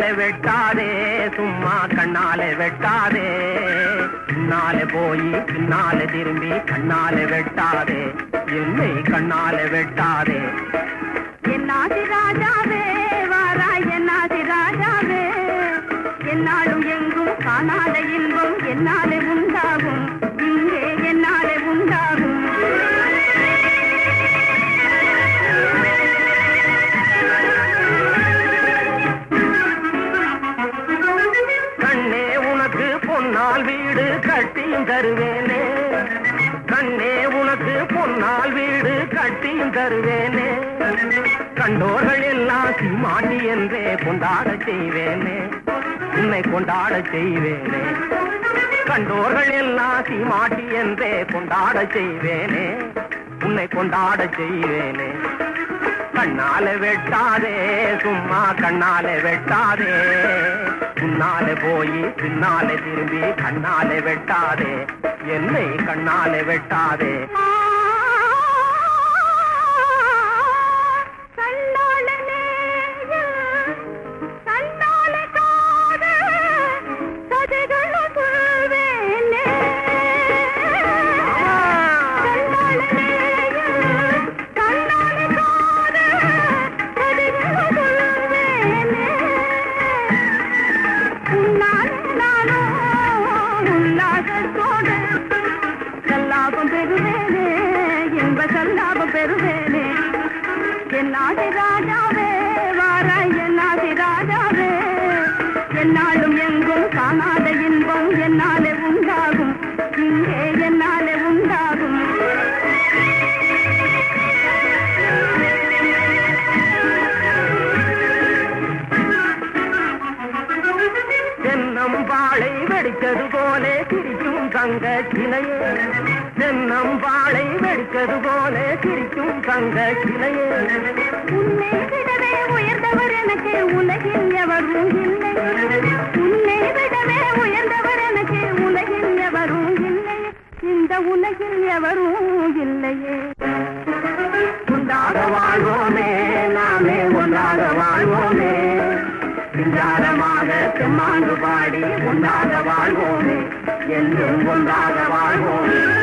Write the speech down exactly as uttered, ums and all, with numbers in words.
கண்ணாலே வெட்டாதே சும்மா கண்ணாலே வெட்டாதே பின்னாலே போய் பின்னாலே திரும்பி கண்ணாலே வெட்டாதே என்னை கண்ணாலே வெட்டாதே என்னாதி ராஜாவே வாராய் என்னாதி ராஜாவே என்னாலும் எங்கும் காணாத இன்பம் என்னாலே உண்டாகும் இங்கே என்னாலே உண்டாகும் கண்ணே உனக்கு பொன்னால் வீடு கட்டியும் தருவேனே கண்ணே உனக்கு பொன்னால் வீடு கட்டியும் தருவேனே கண்டோர்கள் எல்லாம் சீமாட்டி என்றே கொண்டாட செய்வேனே உன்னை கொண்டாட செய்வேனே கண்டோர்கள் எல்லாம் சீமாட்டி என்றே கொண்டாட செய்வேனே உன்னை கொண்டாட செய்வேனே கண்ணாலே வெட்டாதே சும்மா கண்ணாலே வெட்டாதே முன்னாலே போய் பின்னாலே திரும்பி கண்ணாலே வெட்டாதே என்னை கண்ணாலே வெட்டாதே என்னாதி ராஜாவே வாராய் என்னாதி ராஜாவே என்னாலும் எங்கும் காணாத இன்பம் என்னாலே உண்டாகும் இங்கே என்னாலே உண்டாகும் தென்னம் வாழை வெடித்தது போலே சிரிக்கும் தங்க சிலையே தென்னம் வாழை வெடித்தது போலே சிரிக்கும் தங்க சிலையே உன்னை விடவே உயர்ந்தவர் எனக்கு உலகில் எவரும் இல்லை உன்னை விடவே உயர்ந்தவர் எனக்கு உலகில் எவரும் இல்லை இந்த உலகில் எவரும் இல்லையே ஒன்றாக வாழ்வோமே நாமே ஒன்றாக வாழ்வோமே விஞ்ஞானமாக செம்மாண்டு பாடி ஒன்றாக வாழ்வோமே என்றும் ஒன்றாக வாழ்வோமே